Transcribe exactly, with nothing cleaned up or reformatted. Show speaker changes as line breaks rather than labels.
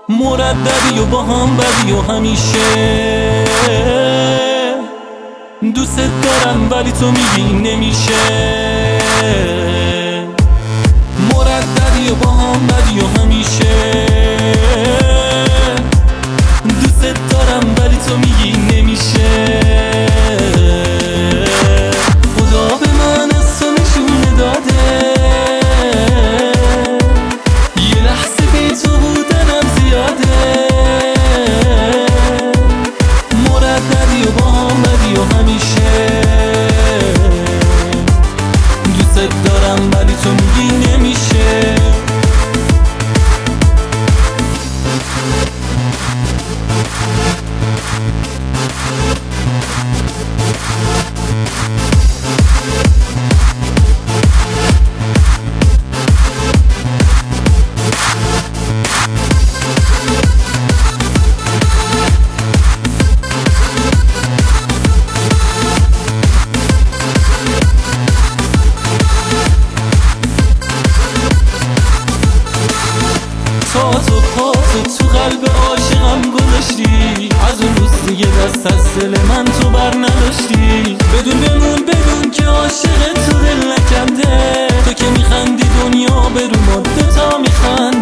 مرددی و با هم بدی و همیشه دوست دارم ولی تو میگی نمیشه. مرددی و با هم بدی و همیشه دوست دارم ولی تو میگی نمیشه. خدا به من از تو نشونه داده یه لحظه بی تو بودنم زیاده. مرددی و با هم بدی و همیشه دوست دارم ولی تو میگی نمیشه. تا تو پاتو تو قلب عاشقم گذاشتی، از اون روز دیگه دست از دل من تو بر نداشتی. بدون بمون بدون که عاشق تو دل نکنده، تو که میخندی دنیا به رو مدت تا میخند